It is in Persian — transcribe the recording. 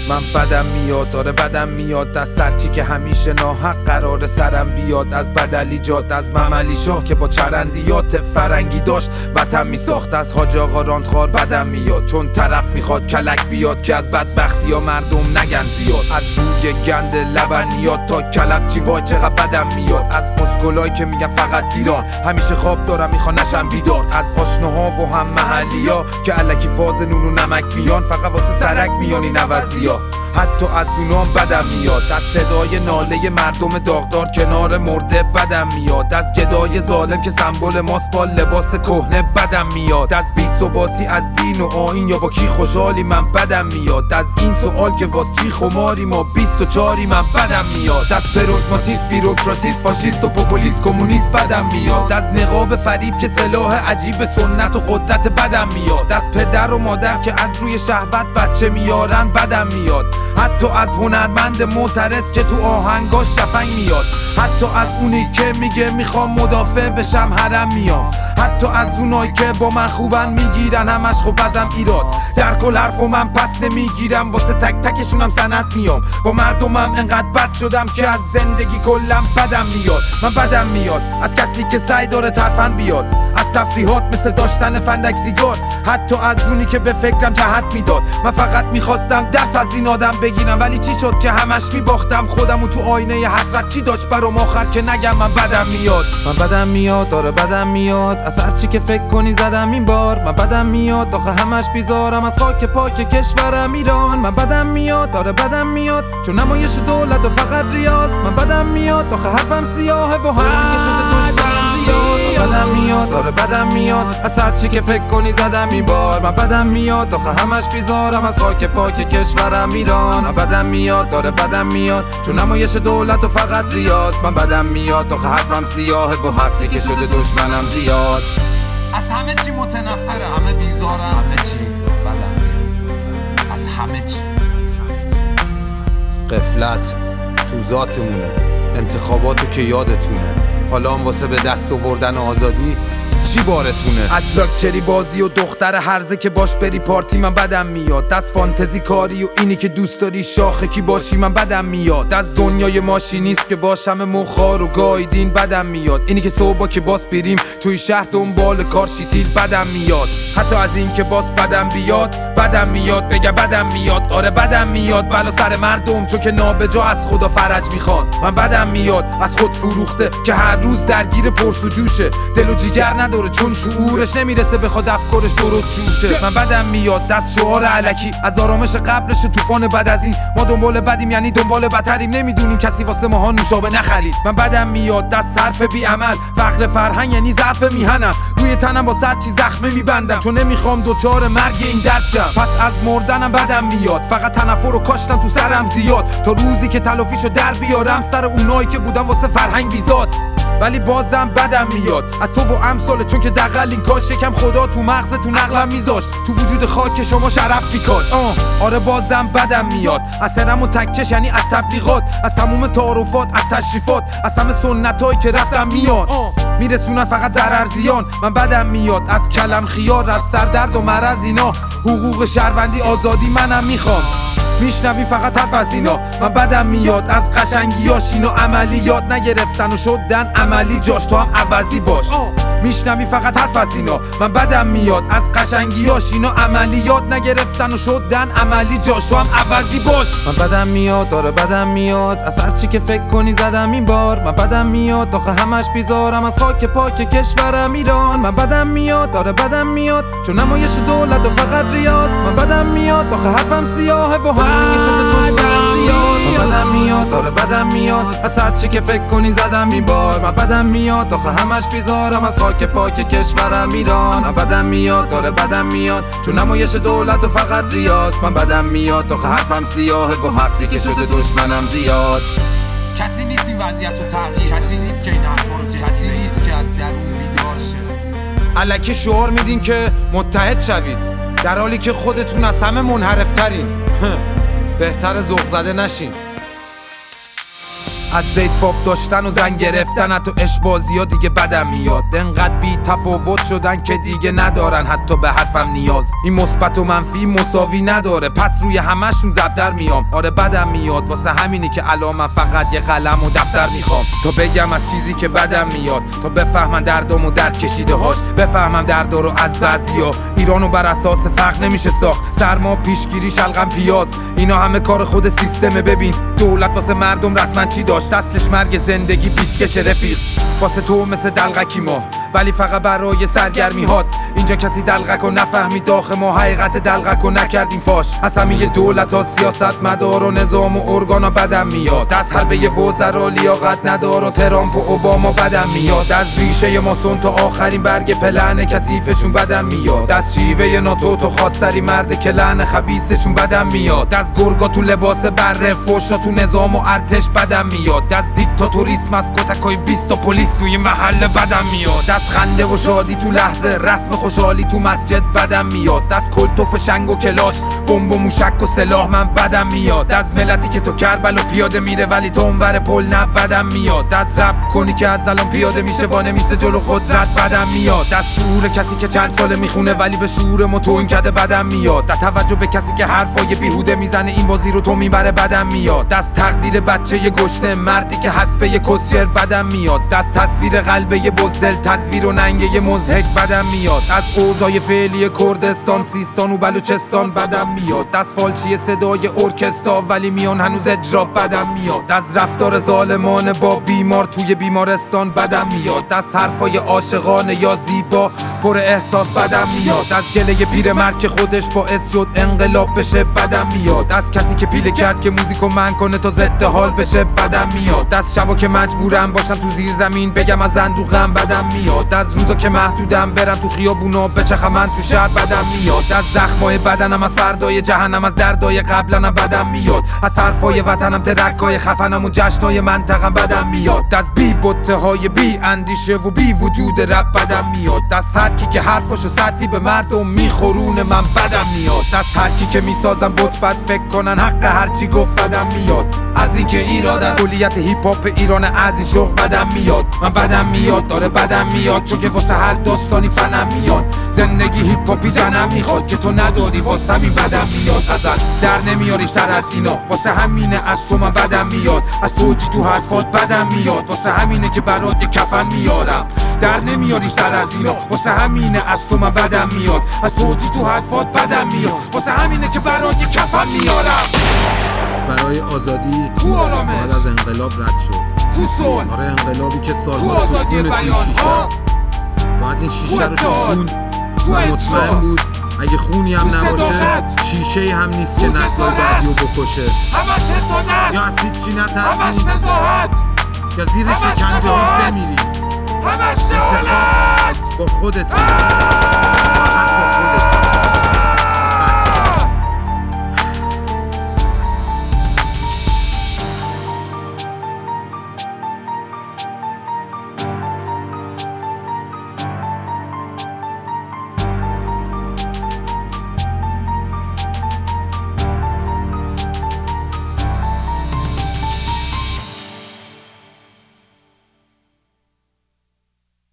من بدم میاد، داره بدم میاد از سرچی که همیشه ناحق قرار سرم بیاد. از بدلی جاد، از مملی شاه که با چرندیات فرنگی داشت وطن میساخت. از حاج آقا راندخوار بدم میاد، چون طرف میخواد کلک بیاد که از بدبختی ها مردم نگن زیاد. از بوی گند لبنیات تا کلبچی وای چقدر بدم میاد. از اسکولایی که میگن فقط ایران، همیشه خواب دارم میخوان نشم بیدار. از آشناها و هم محلیا که الکی فاز نون و نمک میان، فقط واسه سرک میان این عوضیا. حتی از اونام بدم میاد، از صدای ناله مردم داغدار کنار مرده بدم میاد. از گدای ظالم که سمبل ماست با لباس کهنه بدم میاد. از بی‌ثباتی از دین و آیین یا با کی خوشحالی من بدم میاد. از این سوال که واس چی خماری ما 24 من بدم میاد. از پروگماتیست، بیروکراتیست، فاشیست و پوپولیست، کمونیست بدم میاد. از نقاب فریب که سلاح عجیب سنت و قدرت بدم میاد. از پدر و مادر که از روی شهوت بچه میارن بدم میاد. حتی از هنرمند معترض که تو آهنگاش جفنگ میاد. حتی از اونی که میگه میخوام مدافع بشم حرم میام. حتی از اونایی که با من خوبن میگیرن همش خب ازم ایراد. در کل حرفو من پس نمیگیرم، واسه تک تکشونم سند میام. با مردمم انقدر بد شدم که از زندگی کلم بدم میاد. من بدم میاد از کسی که سعی داره ترفن بیاد. از تفریحات مثل داشتن فندک سیگار، حتی از اونی که به فکرم جهت میداد. من فقط میخواستم درس از این آدم بگیرم، ولی چی شد که همش میباختم خودمو تو آینه حسرت. چی داشت برام آخر که نگم من بدم میاد. من بدم میاد، داره بدم میاد از هر چی که فکر کنی زدم این بار. من بدم میاد آخه همش بیزارم از خاک پاک کشورم ایران. من بدم میاد، داره بدم میاد چون نمایش دولت و فقط ریاض. من بدم میاد آخه حرفم سیاهه و حرفی که شده دشمنم زیاد. من بدم میاد، داره بدم میاد از هر چی که فکر کنی زدم این بار. من بدم میاد آخه همش بیزارم از خاک پاک کشورم ایران. من بدم میاد، داره بدم میاد چون نمایش دولت و فقط ریاض. من بدم میاد آخه حرفم سیاهه و حقی که شده دشمنم زیاد. از همه چی متنفرم، همه بیزارم، همه چی بدم، از همه چی. قفلت تو ذاتمونه، انتخاباتو که یادتونه. حالا هم واسه به دست آوردن آزادی چی بارتونه؟ از لاکچری بازی و دختر هرزه که باش بری پارتی من بدم میاد. از فانتزی کاری و اینی که دوست داری شاخه کی باشی من بدم میاد. از دنیای ماشینیست که باش همه مخار و گایدین بدم میاد. اینی که صبح که باس بریم توی شهر دنبال کار شیتیل بدم میاد. حتی از این که باس بدم بیاد بدم میاد، بگم بدم میاد. آره بدم میاد بلا سر مردم چون که نابجا از خدا فرج میخوان. من بدم میاد از خود فروخته که هر روز درگیر پرس و جوشه. دل و جیگر نداره چون شعورش نمیرسه بخواد افکارش درست جوشه. من بدم میاد دست شعار علکی از آرامش قبلش طوفان بعد از این. ما دنبال بدیم یعنی دنبال بدتریم، نمیدونیم کسی واسه ماها نوشابه نخرید. من بدم میاد دست حرف بی عمل، فقر فرهنگ یعنی ضعف میهنم. روی تنم با صد چی زخمه میبندم چون نمیخوام دوچار مرگ این درد شم. پس از مردنم بدم میاد، فقط تنفر رو کاشتم تو سرم زیاد تا روزی که تلافیشو در بیارم سر اونایی که بودم واسه فرهنگ بیزاد. ولی بازم بدم میاد از تو و امثاله چون که دقل این کاش یکم خدا تو مغز تو نقلم میذاشت، تو وجود خاک شما شرف میکاش. آره بازم بدم میاد از سرم و تکچش یعنی از تبلیغات، از تموم تعارفات، از تشریفات، از همه سنتایی که رفتم میان میرسونن فقط ضرر زیان. من بدم میاد از کلم خیار، از سردرد و مرض اینا. حقوق شهروندی آزادی منم میخوام، میشنوی فقط حرف از اینا. من بدم میاد از قشنگیاش، اینا عملیات نگرفتن و شدن عملی جاش، تو هم عوضی باش. میشنوی فقط حرف از اینا. من بدم میاد از قشنگیاش، اینا عملیات نگرفتن و شدن عملی جاش، تو هم عوضی باش. من بدم میاد، داره بدم میاد از هر چی که فکر کنی زدم این بار. من بدم میاد آخه همش بیزارم از خاک پاک کشورم ایران. من بدم میاد، داره بدم میاد چون نمایش دولت و فقط ریاض. من بدم میاد آخه حرفم سیاهه و حقی که شده دشمنم زیاد. من بدم میاد، داره بدم میاد از هر چی که فکر کنی زدم این بار. من بدم میاد آخه همش بیزارم از خاک پاک کشورم ایران. من بدم میاد، داره بدم میاد چون نمایش دولت و فقط ریاض. من بدم میاد آخه حرفم سیاهه و حقی که شده دشمنم زیاد. کسی نیست این وضعیت رو تغییر، کسی نیست که این حرفا رو کسی نیست که از درون بیدار شه. الکی شعار میدین که متحد شوید در حالی که خودتون از همه منحرفترین. بهتر ذوق زده نشین. از زید فاب داشتن و زن گرفتن حتی اشبازی ها دیگه بدم میاد. انقدر بی تفاوت شدن که دیگه ندارن حتی به حرفم نیاز. این مثبت و منفی مساوی نداره، پس روی همشون زبدر میام. آره بدم میاد، واسه همینی که الان من فقط یه قلم و دفتر میخوام تا بگم از چیزی که بدم میاد، تا بفهمن دردم و درد کشیده هاش، بفهمم دردا رو از بعضیا. ایرانو بر اساس فقر نمیشه ساخت، سرما پیشگیری شلغم پیاز، اینا همه کار خود سیستمه. ببین دولت واسه مردم رسما چی داشت، اصلش مرگ زندگی پیشکش رفیق. واسه تو مثل دلغکی ما، ولی فقط برای سرگرمی هات. اینجا کسی دلغک و نفهمید داخل ما حقیقت دلغک و نکردیم فاش. از همه دولت ها سیاست مدار و نظام و ارگانا بدم میاد. از حربه وزرا لیاقت ندار و ترامپ و اوباما بدم میاد. از ریشه ماسون تا آخرین برگ پلن کثیفشون بدم میاد. از شیوه ناتو تو خواستری مرد که لعن خبیثشون بدم میاد. از گرگا تو لباس بره، فوشا تو نظام و ارتش بدم میاد. از دیکتاتوریسم، از کتکای 20 تا پلیس توی محله بدم میاد. از خنده و شادی تو لحظه، رسم خوشحالی تو مسجد بدم میاد. از کلتوف شنگ و کلاش، بمب و موشک و سلاح من بدم میاد. از ملتی که تو کربلا پیاده میره ولی تو اونور پل نه بدم میاد. از رپ کنی که از الان پیاده میشه وانه میسه جلو قدرت بدم میاد. از شعور کسی که چند ساله میخونه ولی به شعور ما توهین کرده بدم میاد. از توجه به کسی که حرفای بیهوده میزنه این بازی رو تو میبره بدم میاد. از تقدیر بچه گشنه مردی که حسبه کسیر بدم میاد. از تصویر قلبه بزدل، تصویر و ننگه مضحک بدم میاد. از اوضاع فعلی کردستان، سیستان و بلوچستان بدم میاد. از فالچی صدای ارکسترا ولی میان هنوز اجرا بدم میاد. از رفتار ظالمانه با بیمار توی بیمارستان بدم میاد. از حرفای عاشقانه یا زیبا پر احساس بدم میاد. از گله پیرمرد که خودش باعث شد انقلاب بشه بدم میاد. از کسی که پیله کرد که موزیکو من کنه تا ضد حال بشه بدم میاد. از شبا که مجبورم باشم تو زیر زمین بگم از اندوقم بدم میاد. از روزا که محدودم برم تو خیابونا بچخم من تو شهر بدم میاد. از زخمای بدنم، از فردای جهنم، از دردای قبلنم بدم میاد. از حرفای وطنم، ترکای خفنم و جشنای منطقم بدم میاد. از بی بطه های بی اندیشه و بی وجود رب بدم میاد. از هر کی که حرفشو سطحی به مردم میخورونه من بدم میاد. از هر کی که میسازم بت بد فکر کنن حق هرچی گفت بدم میاد. از اینکه ایراد از کلیت هیپ هاپ ایران از این شوق بدم میاد. من بدم میاد، داره بدم میاد، چون که واسه هر داستانی فنم میاد. زندگی هیپ هاپی جنم میخواد که تو نداری، واسه همین بدم میاد. ازت در نمیاری سر از اینا، واسه همینه از تو من بدم میاد. از توجی تو حرفات بدم میاد، واسه همینه که برات کفن میارم. در نمیاری سر از اینا، واسه همینه از تو من بدم میاد. از توجی تو حرفات بدم میاد، واسه همینه که برات کفن میارم. برای آزادی کو آرامش بعد از انقلاب رد شد. کو صلح، آره انقلابی که کو سال‌ها آزادی سکون بیان ها، باید این شیشه رو اتحاد، شکون کو و اجرا، مطمئن بود اگه خونی هم کو نباشه صداقت، شیشه هم نیست که کو نسل جسارت، بعدی رو بکشه. همش حسادت، یا از هیچ چی همش نترسیم نزاهت، یا زیر همش شکنجه ها قباحت، بمیری. همش جهالت. با خودت فقط